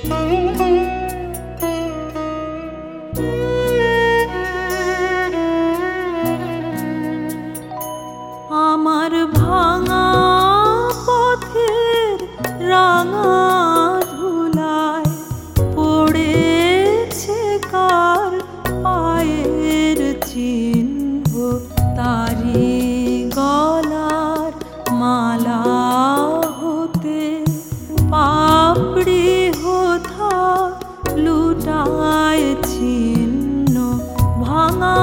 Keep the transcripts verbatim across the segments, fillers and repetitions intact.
আমার ভাঙা পথের রাঙা ধুলায় পড়েছে কার পায়ের চিহ্ন, তারি গলার মালা হতে পাপড়ি হোথা লুটায় ছিন্ন। ভাঙা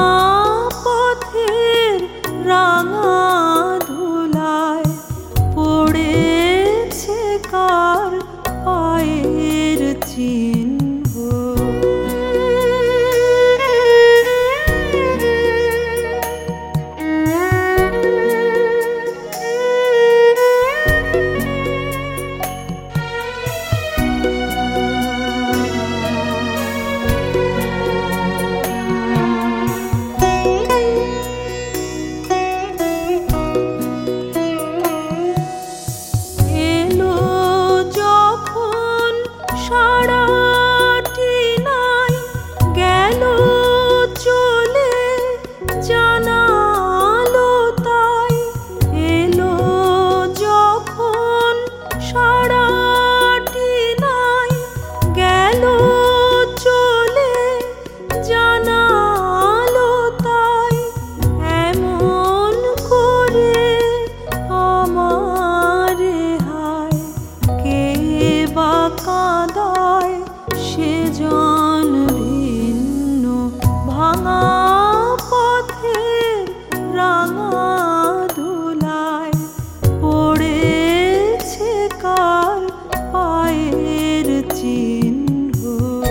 পথের রাঙা ধুলায় পড়েছে কার পায়ের চিহ্ন। কাঁদায় সে জন ভিন্ন। ভাঙা পথের রাঙা ধুলায় পড়েছে কার পায়ের চিহ্ন।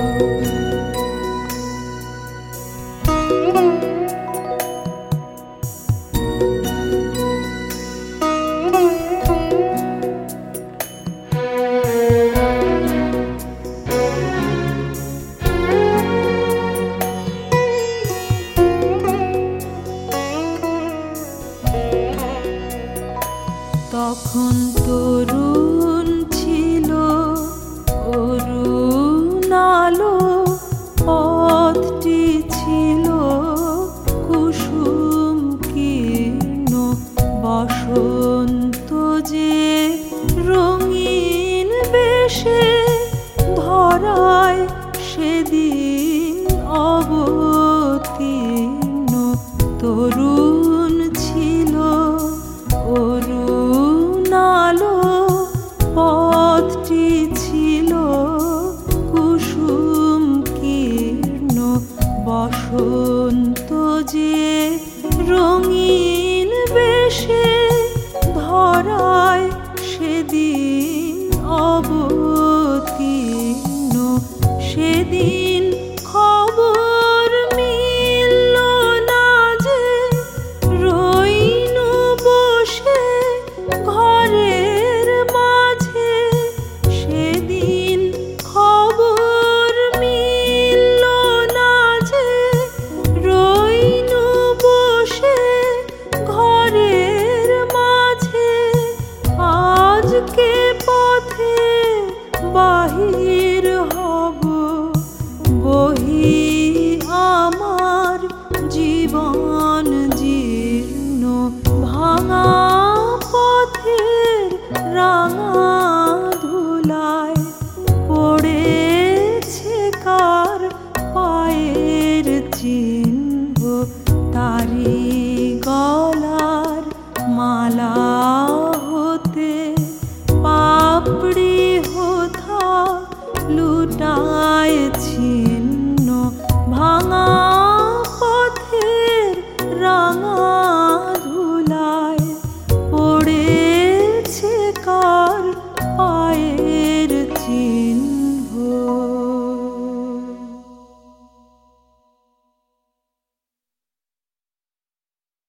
তখন তরুণ ছিল অরুণ আলো, পথটি ছিল কুসুম কীর্ণ। বসন্ত যে রঙিন বেশে ধরায় সেদিন অবতীর্ণ। তরুণ ছিল অরুণ আলো, পথটি ছিল কুসুম কীর্ণ। বসন্ত যে রঙিন বেশে ধরায় সেদিন অবতীর্ণ। সেদিন